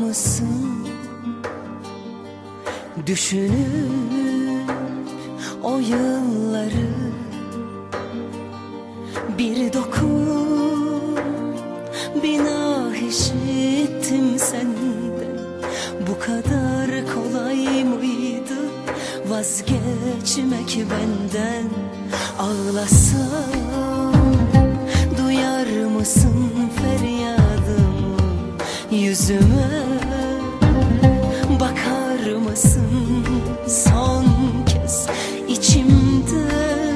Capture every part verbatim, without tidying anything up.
mısın? Düşünüp o yılları, bir dokun, bir nah işittim senden. Bu kadar kolay mıydı vazgeçmek benden? Ağlasam duyar mısın feryadımı? Yüzüme bakar mısın son kez? İçimde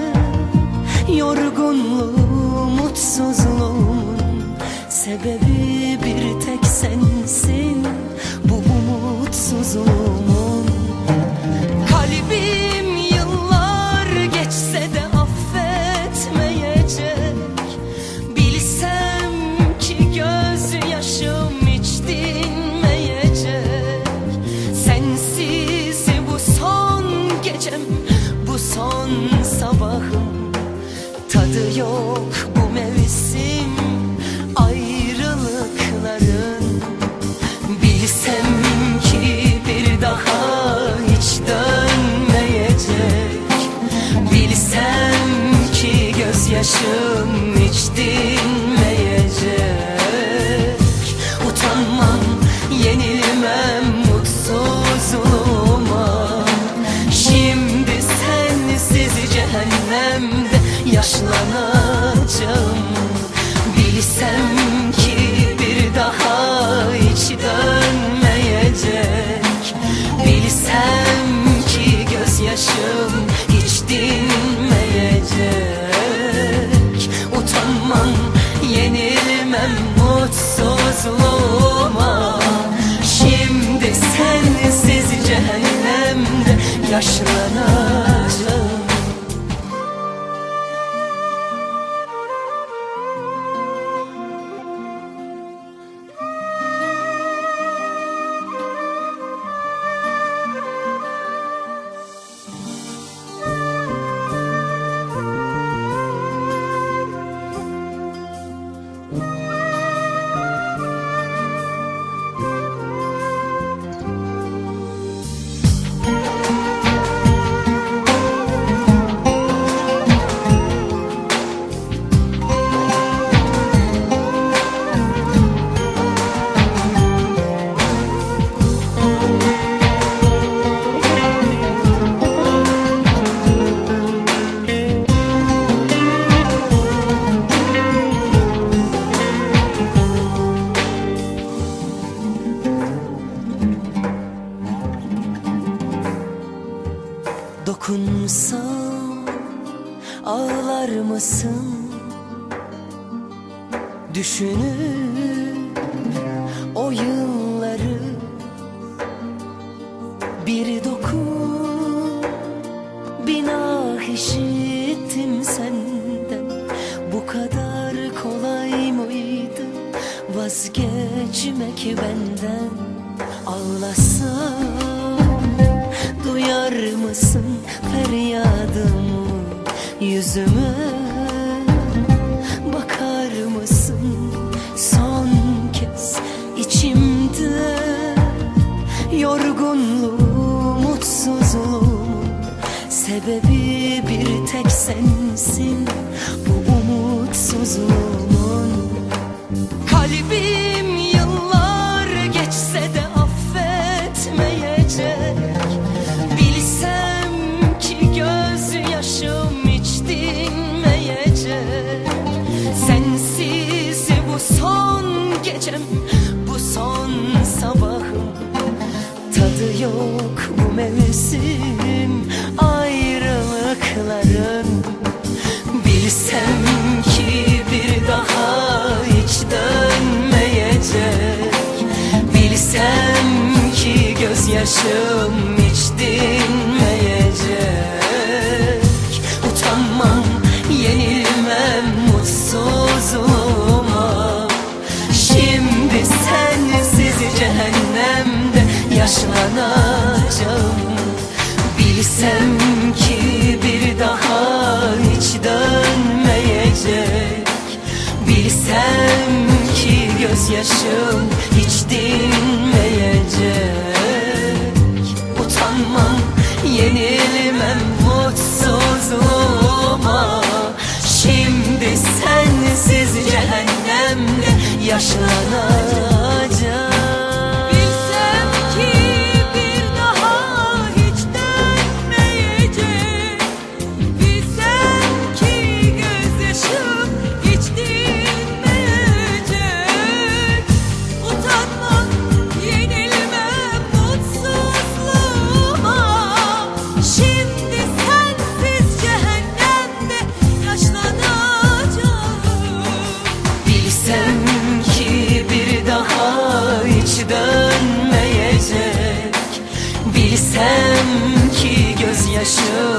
yorgunluğum, mutsuzluğumun sebebi bir tek sensin. Bu umutsuzluğumun. Kalbim yıllar geçse de affetmeyecek. Bilsem ki gözyaşım hiç dinmeyecek. Sensiz bu son gecem, bu son sabahım. Tadı yok bu mevsim ayrılıkların. Bilsem ki bir daha hiç dönmeyecek. Bilsem ki gözyaşım hiç dinmeyecek. Utanmam, yenilmem mutsuzluğuma. Şimdi sensiz cehennemde yaşlanacağım. Bilsem ki bir daha hiç dönmeyecek. Bilsem ki gözyaşım hiç dinmeyecek. Utanmam, yenilmem mutsuzluğuma. Şimdi sensiz cehennemde yaşlanacağım. Dokunsam ağlar mısın? Düşünüp o yılları, bir dokun, bir nah işittim senden. Bu kadar kolay mıydı vazgeçmek benden? Ağlasam duyar mısın feryadımı? Yüzüme bakar mısın son kez? İçimde yorgunluğum, mutsuzluğum sebebi bir tek sensin. Bu umutsuzluğumun. Kalbim yıllar geçse de affetmeyecek. Bilsem ki gözyaşım hiç dinmeyecek. Sensiz bu son gecem, bu son sabahım. Tadı yok bu mevsim ayrılıkların. Bilsem ki bir daha hiç dönmeyecek. Bilsem ki gözyaşım hiç dinmeyecek. Utanmam, yenilmem mutsuzluğuma. Şimdi sensiz cehennemde yaşlanacağım. Bilsem ki bir daha hiç dönmeyecek. Bilsem ki göz gözyaşım hiç dinmeyecek. Utanmam, yenilmem mutsuzluğuma. Şimdi sensiz cehennemde yaşlanacağım. Bilsem ki bir daha hiç dönmeyecek. Bilsem ki gözyaşım hiç dinmeyecek. Utanmam, yenilmem mutsuzluğuma. Şimdi sensiz cehennemde yaşlanacağım. Bilsem ki bir daha hiç dönmeyecek. Bilsem ki gözyaşım